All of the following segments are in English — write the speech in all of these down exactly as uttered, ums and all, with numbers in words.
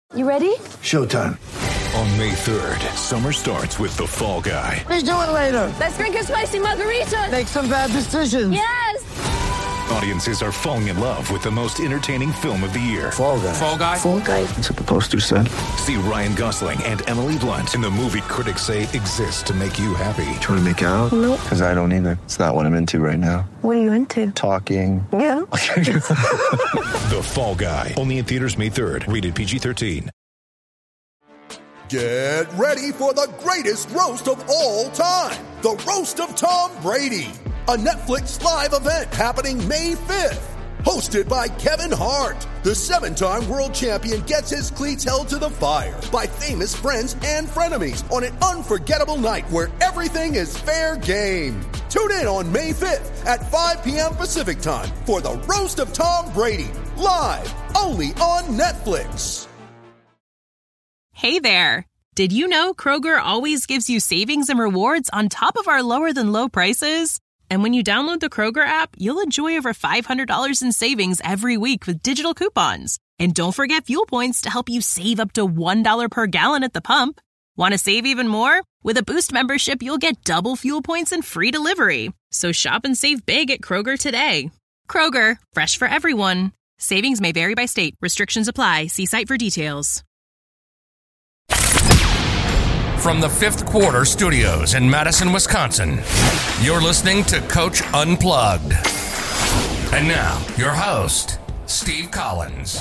You ready? Showtime. On May third, summer starts with The Fall Guy. Let's do it later. Let's drink a spicy margarita. Make some bad decisions. Yes! Audiences are falling in love with the most entertaining film of the year. Fall Guy. Fall Guy? Fall Guy. That's what the poster said. See Ryan Gosling and Emily Blunt in the movie critics say exists to make you happy. Trying to make it out? Nope. Because I don't either. It's not what I'm into right now. What are you into? Talking. Yeah. The Fall Guy. Only in theaters May third. Rated P G thirteen. Get ready for the greatest roast of all time. The Roast of Tom Brady. A Netflix live event happening May fifth. Hosted by Kevin Hart. The seven-time world champion gets his cleats held to the fire by famous friends and frenemies on an unforgettable night where everything is fair game. Tune in on May fifth at five p.m. Pacific time for the Roast of Tom Brady. Live only on Netflix. Hey there! Did you know Kroger always gives you savings and rewards on top of our lower-than-low prices? And when you download the Kroger app, you'll enjoy over five hundred dollars in savings every week with digital coupons. And don't forget fuel points to help you save up to one dollar per gallon at the pump. Want to save even more? With a Boost membership, you'll get double fuel points and free delivery. So shop and save big at Kroger today. Kroger, fresh for everyone. Savings may vary by state. Restrictions apply. See site for details. From the Fifth Quarter Studios in Madison, Wisconsin, you're listening to Coach Unplugged. And now, your host, Steve Collins.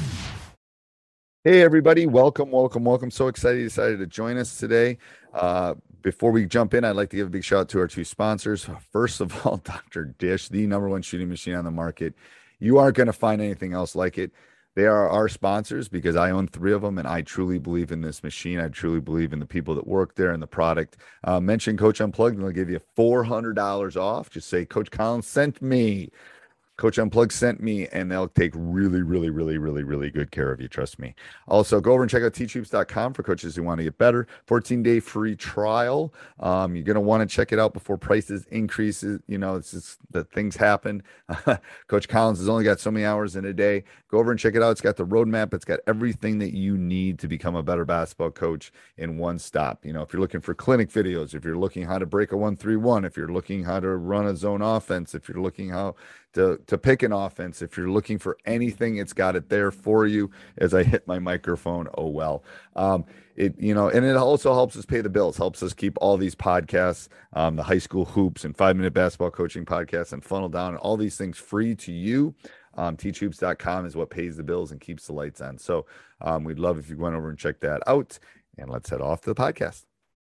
Hey, everybody. Welcome, welcome, welcome. So excited you decided to join us today. Uh, before we jump in, I'd like to give a big shout out to our two sponsors. First of all, Doctor Dish, the number one shooting machine on the market. You aren't going to find anything else like it. They are our sponsors because I own three of them, and I truly believe in this machine. I truly believe in the people that work there and the product. Uh, mention Coach Unplugged, and they'll give you four hundred dollars off. Just say, Coach Collins sent me. Coach Unplugged sent me, and they'll take really, really, really, really, really good care of you. Trust me. Also, go over and check out teach hoops dot com for coaches who want to get better. fourteen-day free trial. Um, you're going to want to check it out before prices increases. You know, it's just that things happen. Coach Collins has only got so many hours in a day. Go over and check it out. It's got the roadmap. It's got everything that you need to become a better basketball coach in one stop. You know, if you're looking for clinic videos, if you're looking how to break a one three one, if you're looking how to run a zone offense, if you're looking how to to pick an offense, if you're looking for anything, it's got it there for you. As I hit my microphone, oh well. Um, it you know, and it also helps us pay the bills, helps us keep all these podcasts, um, the high school hoops and five minute basketball coaching podcasts and Funnel Down, and all these things free to you. Um, teach hoops dot com is what pays the bills and keeps the lights on. So um, we'd love if you went over and check that out. And let's head off to the podcast.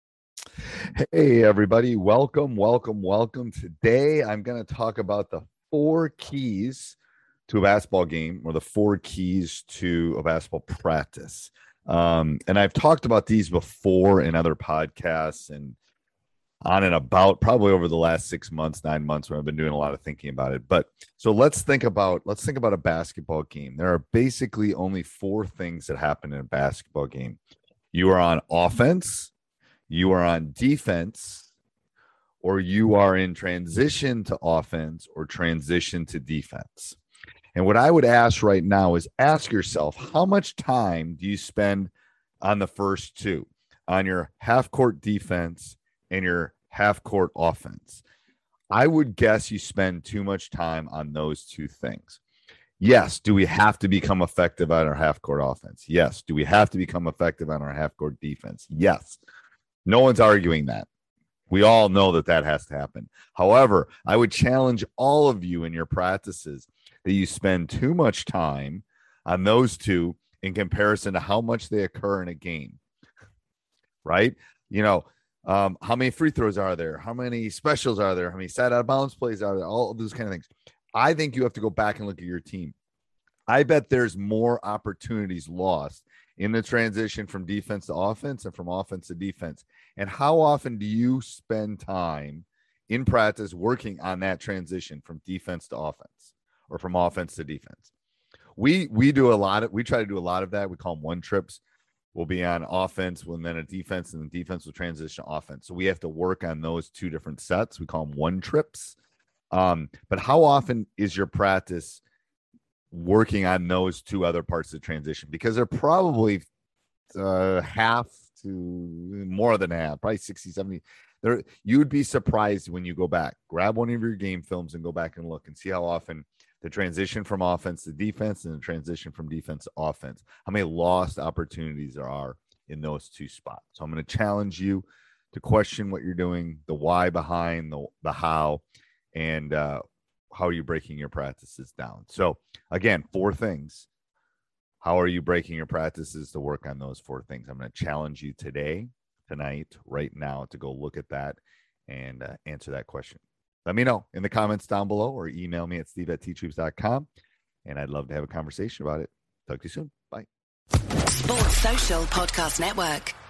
Hey, everybody. Welcome, welcome, welcome. Today, I'm going to talk about the four keys to a basketball game, or the four keys to a basketball practice. Um, and I've talked about these before in other podcasts and on and about probably over the last six months, nine months when I've been doing a lot of thinking about it. But so let's think about, let's think about a basketball game. There are basically only four things that happen in a basketball game. You are on offense, you are on defense, or you are in transition to offense or transition to defense. And what I would ask right now is ask yourself, how much time do you spend on the first two, on your half court defense and your half court offense? I would guess you spend too much time on those two things. Yes. Do we have to become effective on our half court offense? Yes. Do we have to become effective on our half court defense? Yes. No one's arguing that. We all know that that has to happen. However, I would challenge all of you in your practices that you spend too much time on those two in comparison to how much they occur in a game, right? You know, um, how many free throws are there? How many specials are there? How many side out of bounds plays are there? All of those kind of things. I think you have to go back and look at your team. I bet there's more opportunities lost in the transition from defense to offense and from offense to defense. And how often do you spend time in practice working on that transition from defense to offense or from offense to defense? We we do a lot of, we try to do a lot of that. We call them one trips. We'll be on offense when then a defense, and the defense will transition to offense. So we have to work on those two different sets. We call them one trips. Um, but how often is your practice working on those two other parts of the transition? Because they're probably uh, half to more than half, probably sixty, seventy. There, you would be surprised when you go back. Grab one of your game films and go back and look and see how often the transition from offense to defense and the transition from defense to offense, how many lost opportunities there are in those two spots. So I'm going to challenge you to question what you're doing, the why behind the, the how, and uh, how are you breaking your practices down. So again, four things. How are you breaking your practices to work on those four things? I'm going to challenge you today, tonight, right now, to go look at that and uh, answer that question. Let me know in the comments down below or email me at steve at t troops dot com. And I'd love to have a conversation about it. Talk to you soon. Bye. Sports Social Podcast Network.